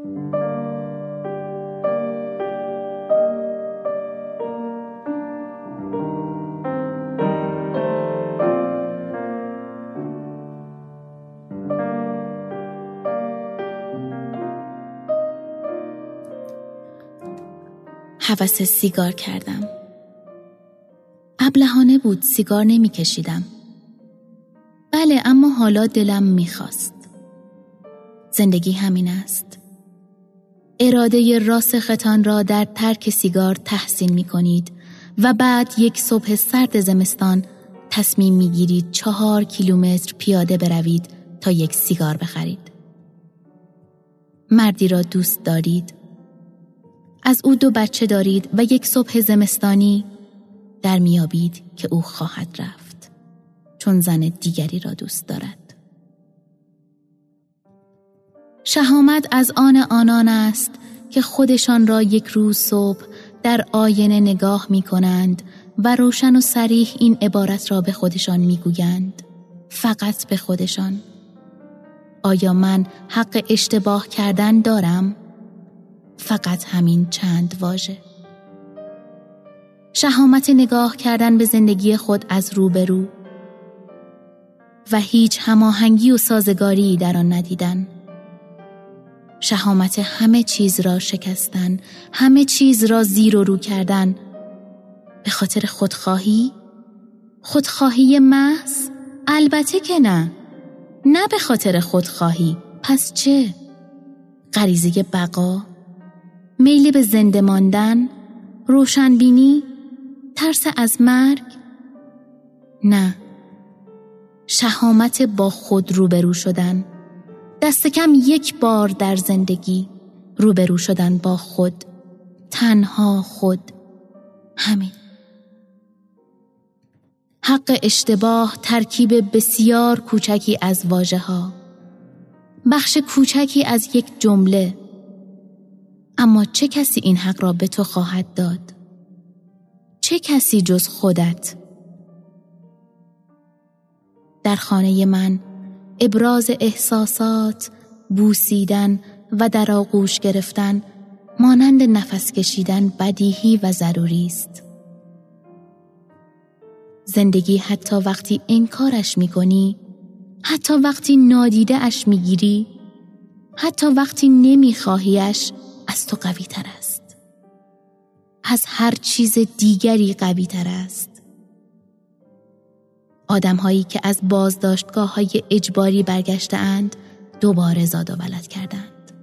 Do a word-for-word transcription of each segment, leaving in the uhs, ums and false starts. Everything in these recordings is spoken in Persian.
هوس سیگار کردم. ابلهانه بود، سیگار نمی کشیدم. بله، اما حالا دلم می خواست. زندگی همین است. اراده راسختان را در ترک سیگار تحسین می کنید و بعد یک صبح سرد زمستان تصمیم می گیرید چهار کیلومتر پیاده بروید تا یک سیگار بخرید. مردی را دوست دارید، از او دو بچه دارید و یک صبح زمستانی در میابید که او خواهد رفت چون زن دیگری را دوست دارد. شهامت از آن آنان است که خودشان را یک روز صبح در آینه نگاه می کنند و روشن و صریح این عبارت را به خودشان می گویند، فقط به خودشان: آیا من حق اشتباه کردن دارم؟ فقط همین چند واژه. شهامت نگاه کردن به زندگی خود از روبرو و هیچ هماهنگی و سازگاری در آن ندیدن. شهامت همه چیز را شکستن، همه چیز را زیر و رو کردن. به خاطر خودخواهی؟ خودخواهی محض؟ البته که نه. نه به خاطر خودخواهی. پس چه؟ غریزه بقا؟ میل به زنده ماندن؟ روشنبینی؟ ترس از مرگ؟ نه. شهامت با خود روبرو شدن. دست کم یک بار در زندگی روبرو شدن با خود، تنها خود. همین. حق اشتباه ترکیب بسیار کوچکی از واژه‌ها، بخش کوچکی از یک جمله. اما چه کسی این حق را به تو خواهد داد؟ چه کسی جز خودت؟ در خانه من ابراز احساسات، بوسیدن و در آغوش گرفتن مانند نفس کشیدن بدیهی و ضروری است. زندگی حتی وقتی انکارش می‌کنی، حتی وقتی نادیده اش می‌گیری، حتی وقتی نمی‌خواهیش، از تو قوی تر است. از هر چیز دیگری قوی تر است. آدم هایی که از بازداشتگاه های اجباری برگشته اند دوباره زاد و ولد کردند.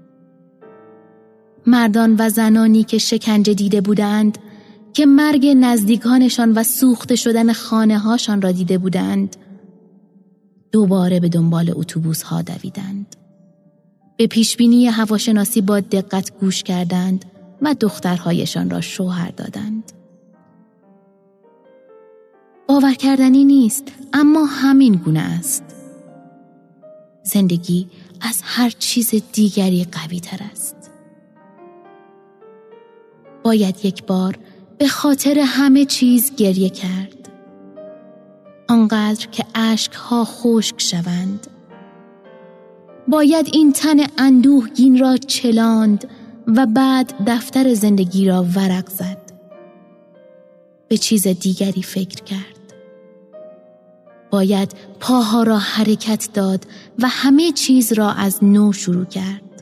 مردان و زنانی که شکنجه دیده بودند، که مرگ نزدیکانشان و سوخته شدن خانه هاشان را دیده بودند، دوباره به دنبال اتوبوس ها دویدند. به پیشبینی هواشناسی با دقت گوش کردند و دخترهایشان را شوهر دادند. باور کردنی نیست، اما همین گونه است. زندگی از هر چیز دیگری قوی تر است. باید یک بار به خاطر همه چیز گریه کرد، آنقدر که اشک‌ها خشک شوند. باید این تن اندوهگین را چلاند و بعد دفتر زندگی را ورق زد. به چیز دیگری فکر کرد. باید پاها را حرکت داد و همه چیز را از نو شروع کرد.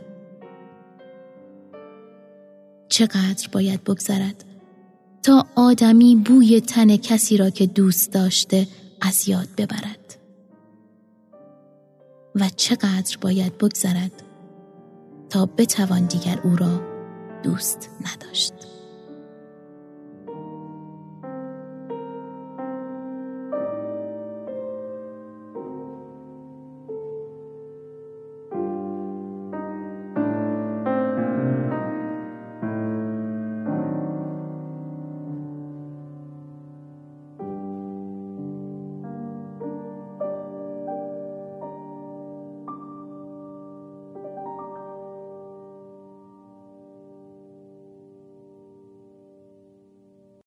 چقدر باید بگذرد تا آدمی بوی تن کسی را که دوست داشته از یاد ببرد؟ و چقدر باید بگذرد تا بتوان دیگر او را دوست نداشت؟